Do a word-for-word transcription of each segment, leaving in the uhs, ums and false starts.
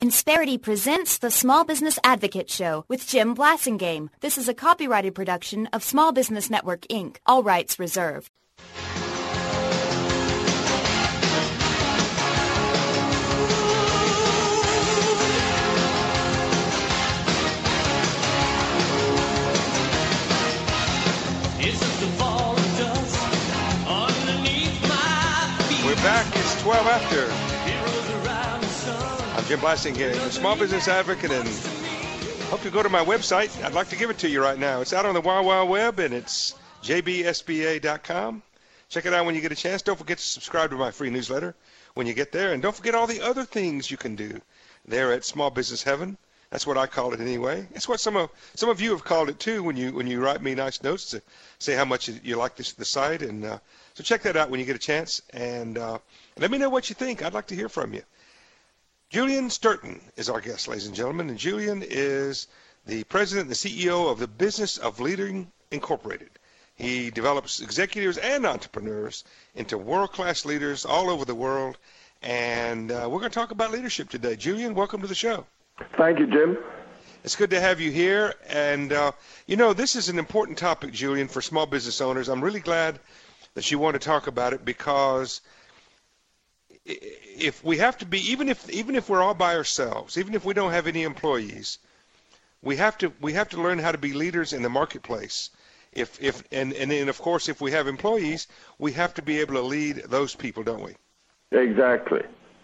Insperity presents the Small Business Advocate Show with Jim Blasingame. This is a copyrighted production of Small Business Network, Incorporated. All rights reserved. We're back. It's twelve after. I'm Jim Blasingame, a small business advocate, and hope you go to my website. I'd like to give it to you right now. It's out on the Wild Wild Web, and it's j b s b a dot com. Check it out when you get a chance. Don't forget to subscribe to my free newsletter when you get there, and don't forget all the other things you can do there at Small Business Heaven. That's what I call it anyway. It's what some of some of you have called it too when you when you write me nice notes to say how much you like this the site. And uh, so check that out when you get a chance, and uh, let me know what you think. I'd like to hear from you. Julian Sturton is our guest, ladies and gentlemen, and Julian is the president and the C E O of the Business of Leading Incorporated. He develops executives and entrepreneurs into world-class leaders all over the world, and uh, we're going to talk about leadership today. Julian, welcome to the show. Thank you, Jim. It's good to have you here, and uh, you know, this is an important topic, Julian, for small business owners. I'm really glad that you want to talk about it, because if we have to be, even if even if we're all by ourselves, even if we don't have any employees, we have to we have to learn how to be leaders in the marketplace. If if and and then of course if we have employees, we have to be able to lead those people, don't we? Exactly.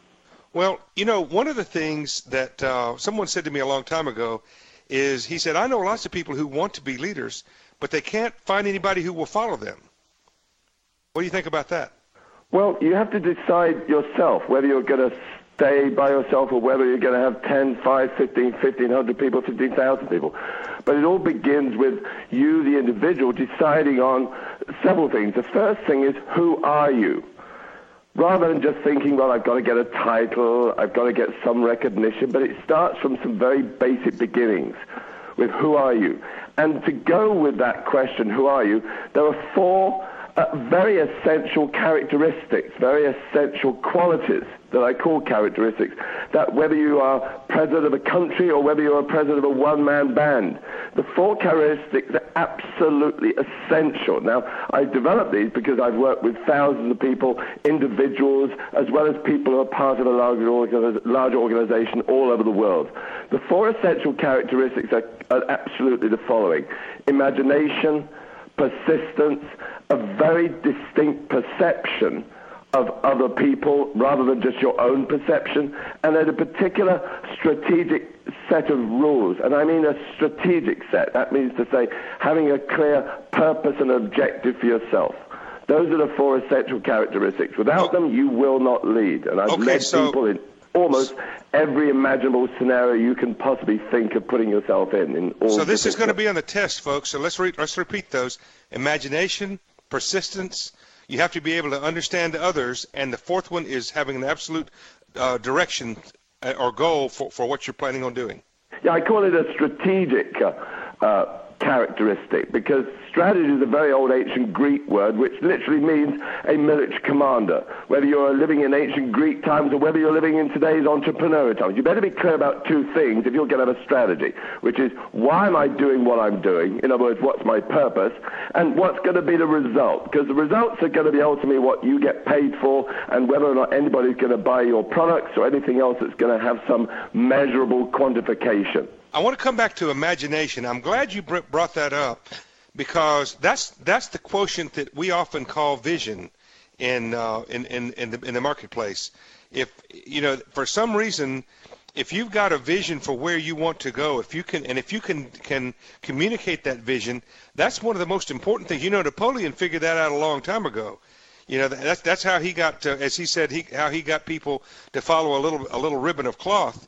Well, you know, one of the things that uh, someone said to me a long time ago is, he said, I know lots of people who want to be leaders, but they can't find anybody who will follow them. What do you think about that? Well, you have to decide yourself whether you're going to stay by yourself or whether you're going to have ten, five, fifteen, fifteen hundred people, fifteen thousand people. But it all begins with you, the individual, deciding on several things. The first thing is, who are you? Rather than just thinking, well, I've got to get a title, I've got to get some recognition, but it starts from some very basic beginnings with who are you? And to go with that question, who are you, there are four Uh, very essential characteristics, very essential qualities that I call characteristics, that whether you are president of a country or whether you're a president of a one-man band, the four characteristics are absolutely essential. Now, I've developed these because I've worked with thousands of people, individuals, as well as people who are part of a larger, organi- larger organization all over the world. The four essential characteristics are, are absolutely the following: imagination, persistence, a very distinct perception of other people rather than just your own perception, and then a particular strategic set of rules. And I mean a strategic set. That means to say having a clear purpose and objective for yourself. Those are the four essential characteristics. Without them, you will not lead. And I've okay, led so people in almost every imaginable scenario you can possibly think of putting yourself in. in all so this is going to ways. be on the test, folks. So let's re- let's repeat those: imagination, persistence. You have to be able to understand others, and the fourth one is having an absolute uh, direction or goal for, for what you're planning on doing. Yeah, I call it a strategic uh, uh, characteristic, because strategy is a very old ancient Greek word which literally means a military commander. Whether you're living in ancient Greek times or whether you're living in today's entrepreneurial times, you better be clear about two things if you're going to have a strategy, which is, why am I doing what I'm doing? In other words, what's my purpose? And what's going to be the result? Because the results are going to be ultimately what you get paid for, and whether or not anybody's going to buy your products or anything else that's going to have some measurable quantification. I want to come back to imagination. I'm glad you brought that up, because that's that's the quotient that we often call vision in uh, in in in the, in the marketplace. If you know, for some reason, if you've got a vision for where you want to go, if you can, and if you can can communicate that vision, that's one of the most important things. You know, Napoleon figured that out a long time ago. You know, that's that's how he got, to, as he said, he how he got people to follow a little a little ribbon of cloth.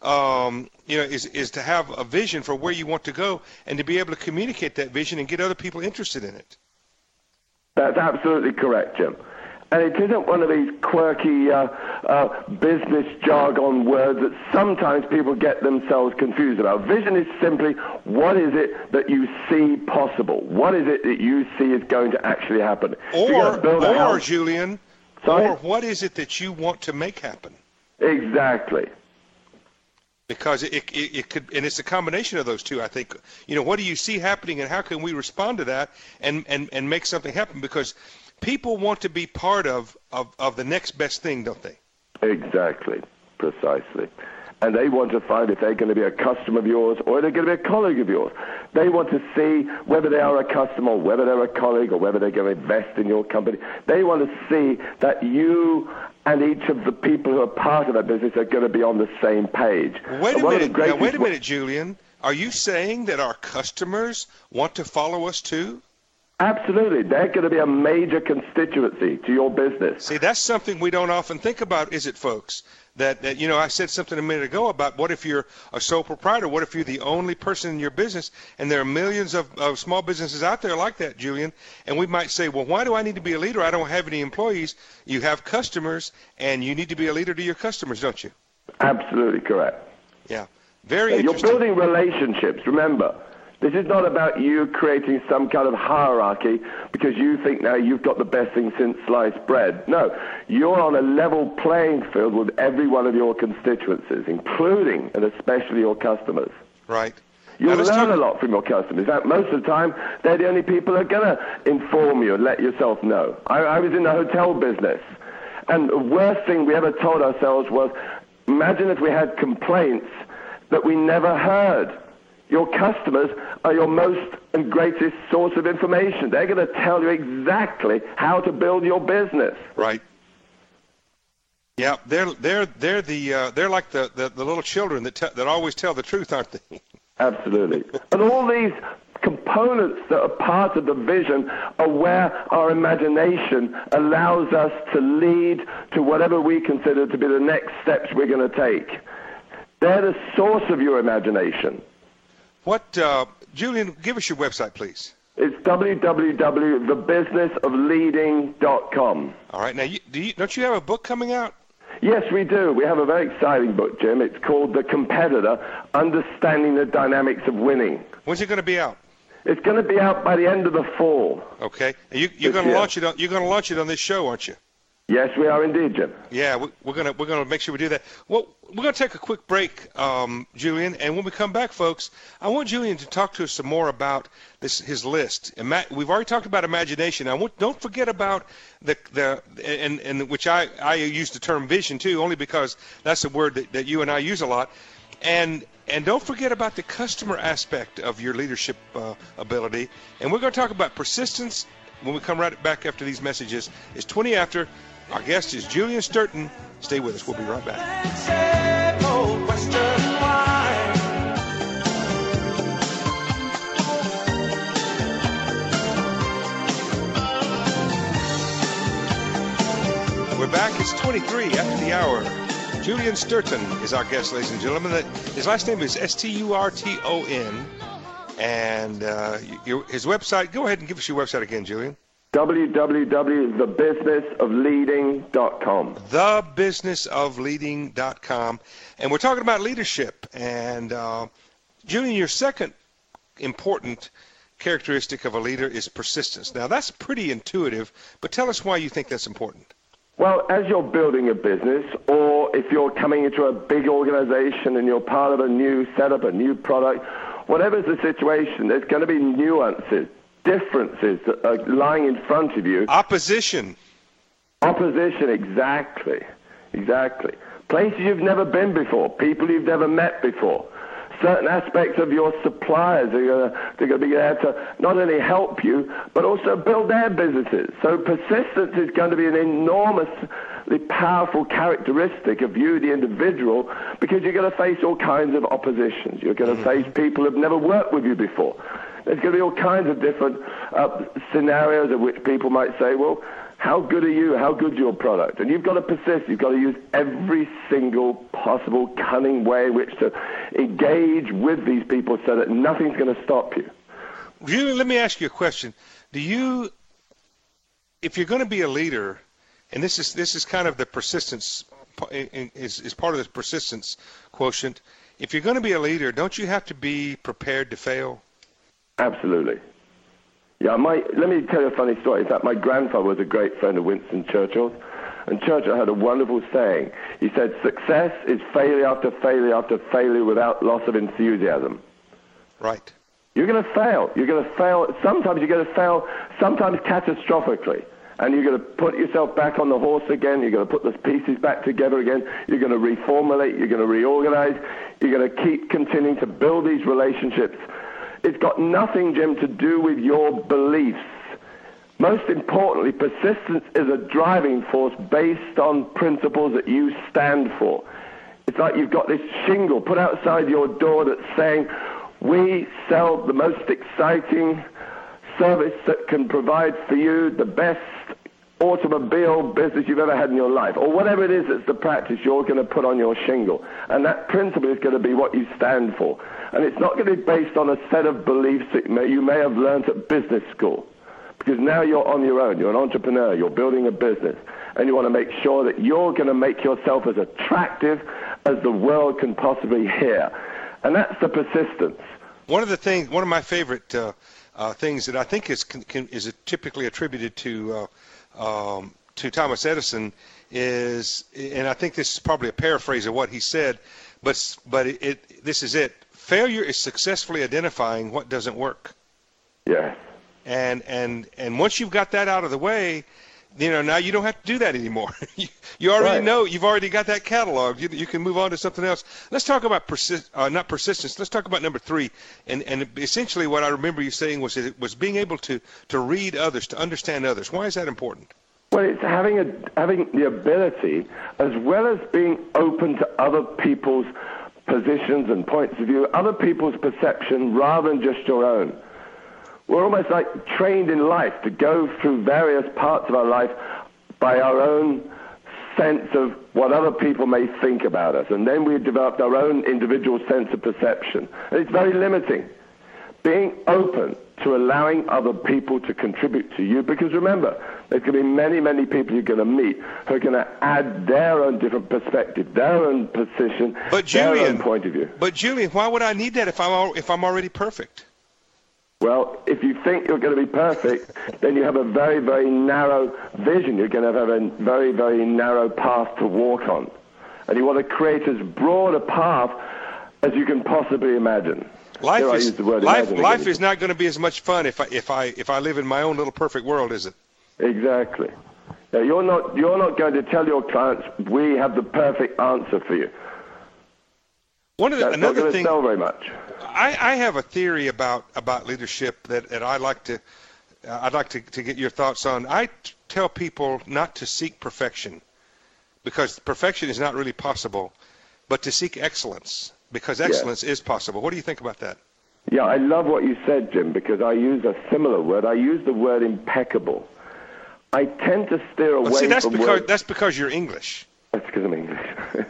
Um, you know, is is to have a vision for where you want to go, and to be able to communicate that vision and get other people interested in it. That's absolutely correct, Jim. And it isn't one of these quirky uh, uh, business jargon words that sometimes people get themselves confused about. Vision is simply, what is it that you see possible? What is it that you see is going to actually happen? Or, or Julian, Sorry? or what is it that you want to make happen? Exactly. because it, it, it could, and it's a combination of those two, I think. You know, what do you see happening, and how can we respond to that and, and, and make something happen? Because people want to be part of, of, of the next best thing, don't they? Exactly, precisely. And they want to find if they're going to be a customer of yours or they're going to be a colleague of yours. They want to see whether they are a customer, whether they're a colleague, or whether they're going to invest in your company. They want to see that you and each of the people who are part of that business are going to be on the same page. Wait a minute, now, wait a minute, Julian. Are you saying that our customers want to follow us too? Absolutely. They're going to be a major constituency to your business. See, that's something we don't often think about, is it, folks? That, that, you know, I said something a minute ago about what if you're a sole proprietor? What if you're the only person in your business? And there are millions of, of small businesses out there like that, Julian. And we might say, well, why do I need to be a leader? I don't have any employees. You have customers, and you need to be a leader to your customers, don't you? Absolutely correct. Yeah. Very yeah, interesting. You're building relationships, remember. This is not about you creating some kind of hierarchy because you think now you've got the best thing since sliced bread. No, you're on a level playing field with every one of your constituencies, including and especially your customers. Right. You'll learn talk- a lot from your customers. In fact, most of the time, they're the only people who are going to inform you and let yourself know. I, I was in the hotel business, and the worst thing we ever told ourselves was, imagine if we had complaints that we never heard. Your customers are your most and greatest source of information. They're going to tell you exactly how to build your business. Right. Yeah, they're they're they're the uh, they're like the, the, the little children that te- that always tell the truth, aren't they? Absolutely. And all these components that are part of the vision are where our imagination allows us to lead to whatever we consider to be the next steps we're going to take. They're the source of your imagination. What, uh, Julian, give us your website, please. It's w w w dot the business of leading dot com. All right. Now, you, do you, don't you have a book coming out? Yes, we do. We have a very exciting book, Jim. It's called The Competitor, Understanding the Dynamics of Winning. When's it going to be out? It's going to be out by the end of the fall. Okay. You, you're going to launch it on, you're going to launch it on this show, aren't you? Yes, we are indeed, Jim. Yeah, we, we're gonna we're gonna make sure we do that. Well, we're gonna take a quick break, um, Julian, and when we come back, folks, I want Julian to talk to us some more about this his list. Ima- we've already talked about imagination. I want, don't forget about the the and and which I I use the term vision too, only because that's a word that, that you and I use a lot, and. And don't forget about the customer aspect of your leadership uh, ability. And we're going to talk about persistence when we come right back after these messages. It's twenty after. Our guest is Julian Sturton. Stay with us. We'll be right back. We're back. It's twenty-three after the hour. Julian Sturton is our guest, ladies and gentlemen. His last name is S T U R T O N. And uh, your, his website, go ahead and give us your website again, Julian. w w w dot the business of leading dot com. the business of leading dot com. And we're talking about leadership. And, uh, Julian, your second important characteristic of a leader is persistence. Now, that's pretty intuitive, but tell us why you think that's important. Well, as you're building a business, or if you're coming into a big organization and you're part of a new setup, a new product, whatever's the situation, there's going to be nuances, differences that are lying in front of you. Opposition. Opposition, exactly. Exactly. Places you've never been before, people you've never met before. Certain aspects of your suppliers are going to, they're going to be there to not only help you, but also build their businesses. So persistence is going to be an enormously powerful characteristic of you, the individual, because you're going to face all kinds of oppositions. You're going to face people who've never worked with you before. There's going to be all kinds of different uh, scenarios of which people might say, well, how good are you? How good's your product? And you've got to persist. You've got to use every single possible cunning way in which to engage with these people so that nothing's going to stop you. Julian, let me ask you a question. Do you, if you're going to be a leader, and this is this is kind of the persistence, is, is part of this persistence quotient, if you're going to be a leader, don't you have to be prepared to fail? Absolutely. Yeah, my, let me tell you a funny story. In fact, my grandfather was a great friend of Winston Churchill, And Churchill had a wonderful saying. He said, success is failure after failure after failure without loss of enthusiasm. Right. You're going to fail. You're going to fail. Sometimes you're going to fail, sometimes catastrophically. And you're going to put yourself back on the horse again. You're going to put the pieces back together again. You're going to reformulate. You're going to reorganize. You're going to keep continuing to build these relationships. It's got nothing, Jim, to do with your beliefs. Most importantly, persistence is a driving force based on principles that you stand for. It's like you've got this shingle put outside your door that's saying, we sell the most exciting service that can provide for you the best automobile business you've ever had in your life, or whatever it is that's the practice you're going to put on your shingle. And that principle is going to be what you stand for. And it's not going to be based on a set of beliefs that you may, you may have learned at business school. Because now you're on your own. You're an entrepreneur. You're building a business. And you want to make sure that you're going to make yourself as attractive as the world can possibly hear. And that's the persistence. One of the things, one of my favorite uh, uh, things that I think is can, can, is typically attributed to uh, um, to Thomas Edison is, and I think this is probably a paraphrase of what he said, but but it, it this is it. Failure is successfully identifying what doesn't work. Yeah. And and and once you've got that out of the way, you know, now you don't have to do that anymore. you, you already right. know, you've already got that catalog. You, you can move on to something else. Let's talk about persist, uh, not persistence. Let's talk about number three. And and essentially, what I remember you saying was it was being able to to read others, to understand others. Why is that important? Well, it's having a having the ability, as well as being open to other people's positions and points of view, other people's perception, rather than just your own. We're almost like trained in life to go through various parts of our life by our own sense of what other people may think about us. And then we've developed our own individual sense of perception. And it's very limiting. Being open to allowing other people to contribute to you, because remember, there's going to be many, many people you're going to meet who are going to add their own different perspective, their own position, but their Julian, own point of view. But Julian, why would I need that if I'm al- if I'm already perfect? Well, if you think you're going to be perfect, then you have a very, very narrow vision. You're going to have a very, very narrow path to walk on. And you want to create as broad a path as you can possibly imagine. Life Here is life, life is not going to be as much fun if I if I if I live in my own little perfect world, is it? Exactly. Now, you're not you're not going to tell your clients we have the perfect answer for you. One of the, That's another not going to thing. sell very much. I, I have a theory about, about leadership that, that I like to uh, I'd like to, to get your thoughts on. I t- tell people not to seek perfection, because perfection is not really possible, but to seek excellence, because excellence yes. is possible. What do you think about that? Yeah, I love what you said, Jim, because I use a similar word. I use the word impeccable. I tend to steer away well, see, that's from because words. That's because you're English. That's because I'm English.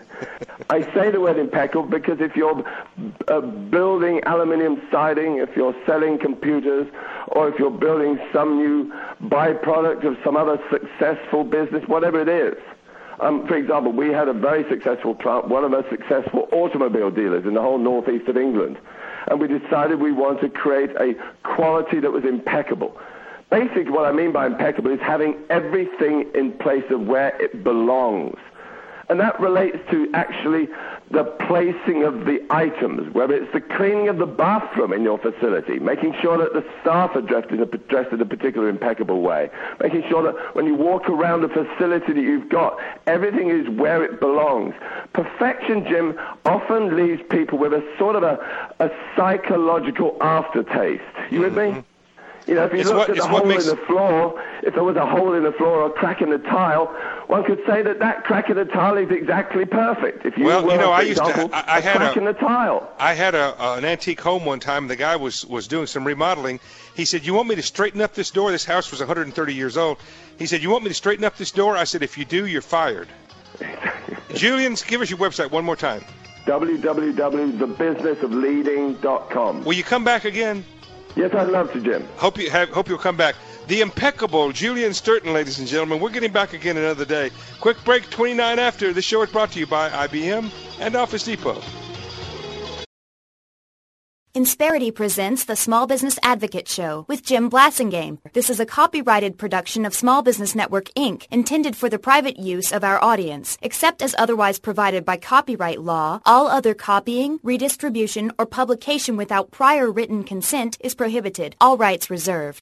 I say the word impeccable because if you're uh, building aluminium siding, if you're selling computers, or if you're building some new byproduct of some other successful business, whatever it is. Um, for example, we had a very successful client, one of the most successful automobile dealers in the whole northeast of England. And we decided we wanted to create a quality that was impeccable. Basically, what I mean by impeccable is having everything in place of where it belongs. And that relates to actually the placing of the items, whether it's the cleaning of the bathroom in your facility, making sure that the staff are dressed in a, dressed in a particular impeccable way, making sure that when you walk around the facility that you've got, everything is where it belongs. Perfection, Jim, often leaves people with a sort of a, a psychological aftertaste. You with Mm-hmm. me? You know, if you it's looked what, at the hole makes... in the floor, if there was a hole in the floor or a crack in the tile, one could say that that crack in the tile is exactly perfect. If you well, were, you know, for I used example, to, I, I a had crack a, in the tile. I had a, uh, an antique home one time. The guy was, was doing some remodeling. He said, you want me to straighten up this door? This house was one hundred thirty years old. He said, you want me to straighten up this door? I said, if you do, you're fired. Julian, give us your website one more time. w w w dot the business of leading dot com. Will you come back again? Yes, I'd love to, Jim. Hope you have. Hope you'll come back. The impeccable Julian Sturton, ladies and gentlemen. We're getting back again another day. Quick break, twenty-nine after. This show is brought to you by I B M and Office Depot. Insperity presents the Small Business Advocate Show with Jim Blasingame. This is a copyrighted production of Small Business Network, Incorporated, intended for the private use of our audience. Except as otherwise provided by copyright law, all other copying, redistribution, or publication without prior written consent is prohibited. All rights reserved.